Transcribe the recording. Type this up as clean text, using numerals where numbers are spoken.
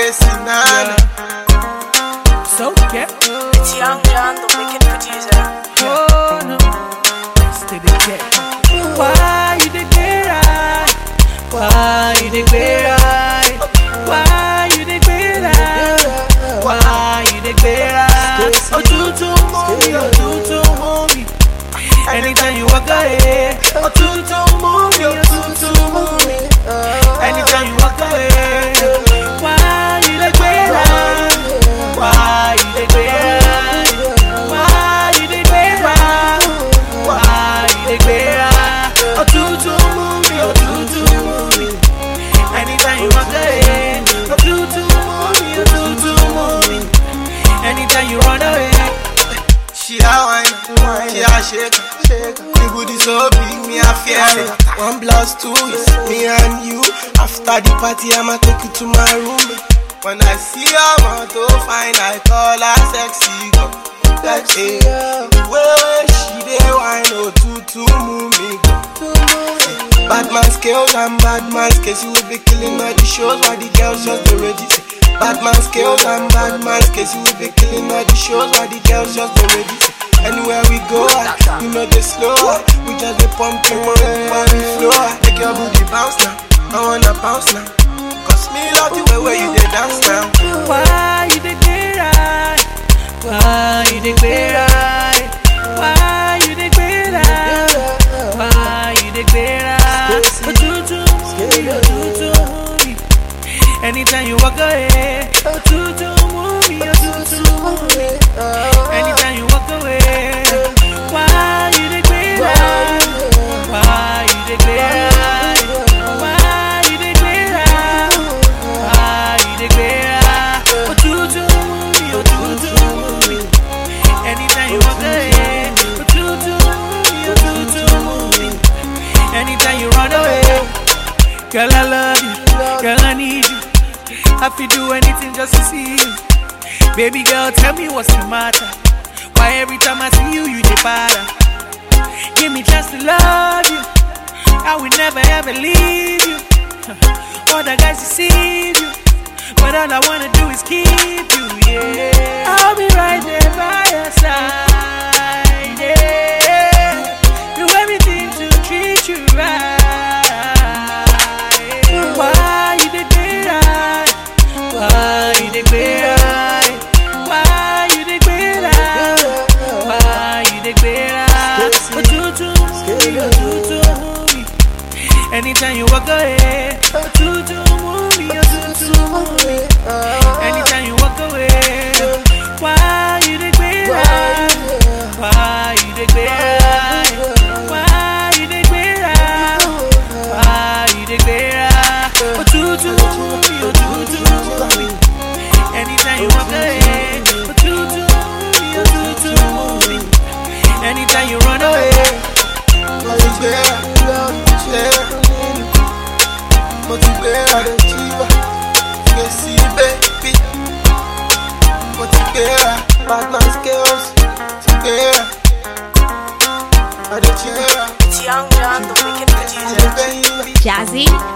Sinana. So yeah. It's Young John, the wicked producer. Oh no. Stay the jet. Why you the right? Why you the right? Why you the right? Why you the right? Oh, tutu mommy. Anytime you walk away. Oh, tutu mommy. Anytime you walk away. Why you the right? Why you the right? Why you the right? Why you the right? Oh, tutu mommy. Anytime you walk away. Oh, tutu mommy. Anytime you run away. She a wine, she a shake. The booty so big, me a fear it. 1 + 2 is me and you. After the party, I'ma take you to my room. When I see her, want to find, I call her sexy girl. Sexy girl. The way she dey wine, oh tutu mommy. Bad man skills and bad man skills. You will be killing all the shows while the girls just be ready. Bad man skills and bad man skills. You will be killing all the shows while the girls just be ready. Anywhere we go, you know they slow. We just be pumping on the floor. Make your booty bounce now. I wanna bounce now. Cause me love the way you dey dance now. Why you the right? Why you the right? Why you the right? Why you the right? Oh, tutu mommy. Anytime you walk away. Oh, tutu mommy. Anytime you walk away. Why you the right? Why you the right? Why you the right? Why you the right? Oh, tutu mommy. Anytime you walk away. Oh, tutu mommy. Anytime you run away. Girl, I love you. Girl, I need you. I feel do anything just to see you. Baby girl, tell me what's the matter. Why every time I see you, you depart? Give me chance to love you. I will never ever leave you. Other guys deceive you, but all I wanna do is keep you. Yeah, I'll be right there by your side. Yeah, do everything to treat you right. Why you the right? Why you the right? Why you the right? Why you the right? Oh, tutu mommy. Anytime you walk away. Oh, tutu mommy. Anytime you walk away. Why you the right? Why you the right? Why you the right? Why you the right? Oh, tutu mommy. Anytime you walk away. Oh, tutu mommy. Anytime you run away. Bad man skills, It's Young John, the wicked producer. Jazzy